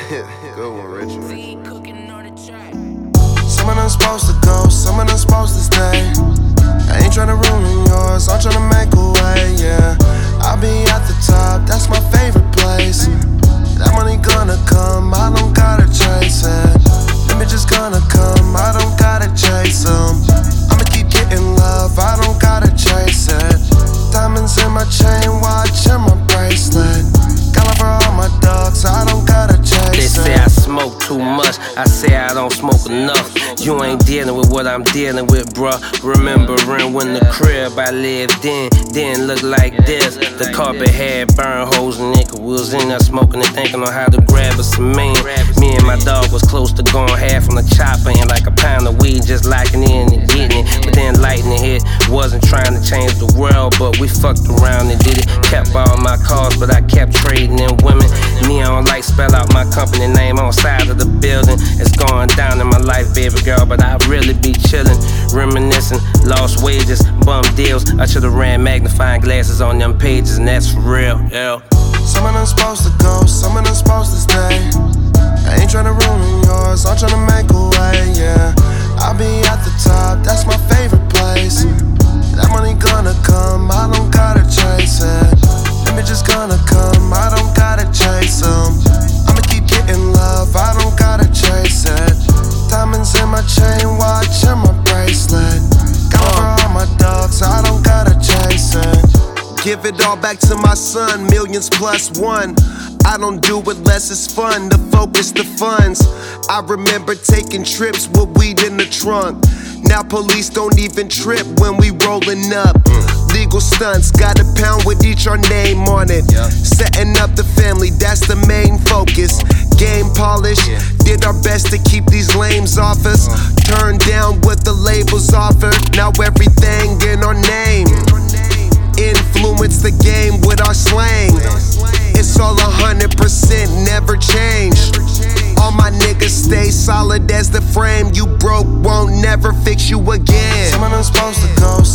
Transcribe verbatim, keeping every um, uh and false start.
Good one, Richard. Some of them supposed to go, some of them supposed to stay. I ain't tryna ruin yours, I'm tryna make a way, yeah. I'll be at the top, that's my favorite place. That money gonna come, I don't gotta chase it. Them bitches gonna come, I don't gotta chase them. I'ma keep getting love, I don't gotta chase it. Diamonds in my chain, watch in my bracelet. Got love for all my dogs, I don't gotta chase it. They say I smoke too much, I say I don't smoke enough. You ain't dealing with what I'm dealing with, bruh. Remembering when the crib I lived in didn't look like this. The carpet had burn holes and nickel wheels in there smoking and thinking on how to grab a cement. Me and my dog was close to going half on the chopper and like a pound of weed just locking in and getting it. But then lightning hit, wasn't trying to change the world, but we fucked around and did it. Kept all my cars, but I kept trading in women. Neon lights spell out my company name on side of the building. It's going down in my life, baby girl, but I really be chillin', reminiscing, lost wages, bum deals. I should've ran magnifying glasses on them pages, and that's for real, yeah. Some of them supposed to go, some of them supposed to stay. I ain't tryna ruin yours, I'm tryna make a way, yeah. I'll be at the top, that's my favorite place. That money gonna come, I don't gotta chase it. Them bitches gonna come, I don't gotta chase them. I'ma keep getting love, I don't gotta chase it. Diamonds in my chain, watch in my bracelet. Got love for all my dogs, I don't gotta chase it. Give it all back to my son, millions plus one. I don't do it less, it's fun, the focus, the funds. I remember taking trips with weed in the trunk. Now police don't even trip when we rollin' up. Legal stunts, got a pound with each our name on it. Setting up the family, that's the main focus. Game polish, did our best to keep these lames off us. Turned down what the labels offered, now everything in our name. Influence the game with our slang. It's all a hundred percent, never change. All my niggas stay solid as the frame. You broke, won't never fix you again. Some of them supposed to go,